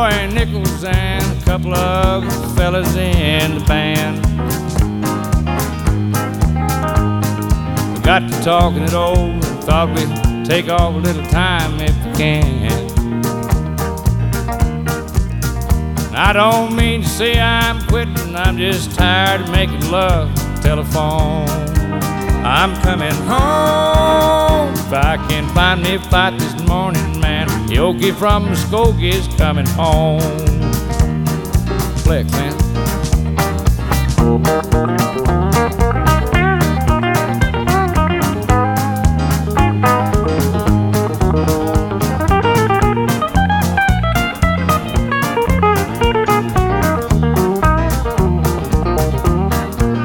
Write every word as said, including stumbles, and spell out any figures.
Roy Nichols and a couple of fellas in the band. We got to talking it over, thought we'd take off a little time if we can. I don't mean to say I'm quitting, I'm just tired of making love telephone. I'm coming home if I can find me a fight this morning, man. Yogi from Muskogea's coming home. Flex, man.